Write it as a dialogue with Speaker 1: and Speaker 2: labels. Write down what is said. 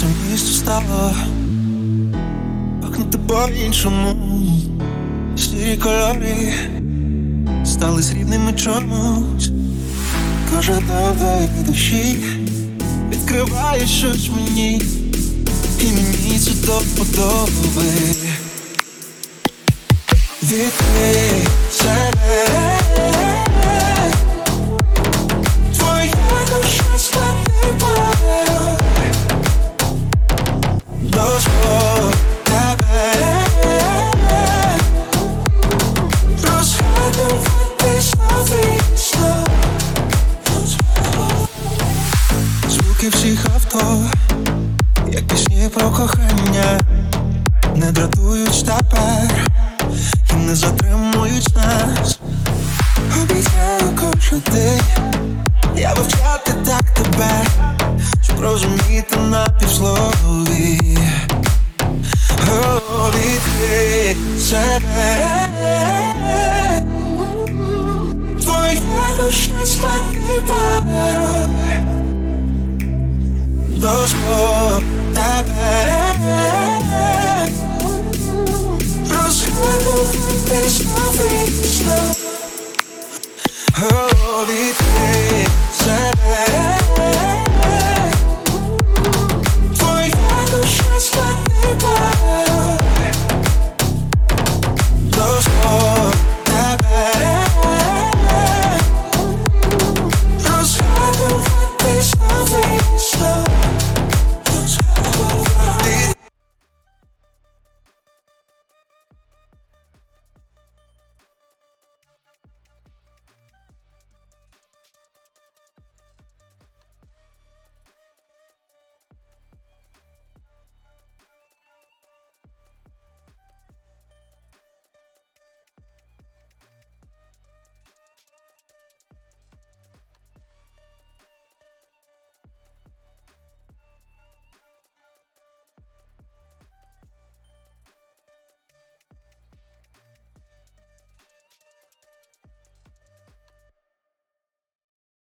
Speaker 1: це місто стало пахнути по-іншому. Сірі кольори стали срібними чомусь. Кожа до душі відкриває щось мені, і мені це до вподоби. Відкрий себе, твоя душа стане парою. Дозволь тебе розгадувати новий сон. Звуки всіх авто, як пісні про кохання, не дратують тепер і не затримують нас. Обіцяю кожен день я вивчати так тебе, щоб розуміти на півслові. Відкрий себе, твоя душа стане парою. Дозволь тебе розгадувати новий сон. Відкрий себе.